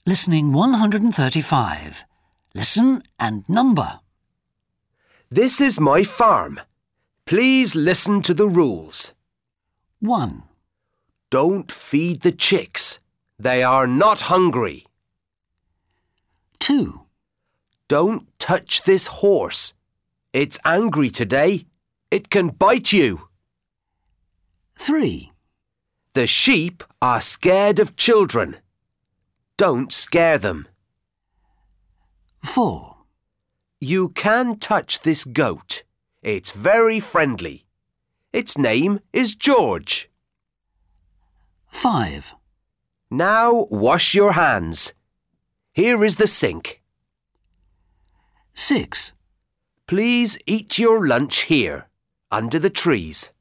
Listening 135. Listen and number. This is my farm. Please listen to the rules. 1, Don't feed the chicks. They are not hungry. 2, Don't touch this horse. It's angry today. It can bite you. 3, The sheep are scared of children. Don't scare them. 4, You can touch this goat. It's very friendly. Its name is George. 5, Now wash your hands. Here is the sink. 6, Please eat your lunch here, under the trees.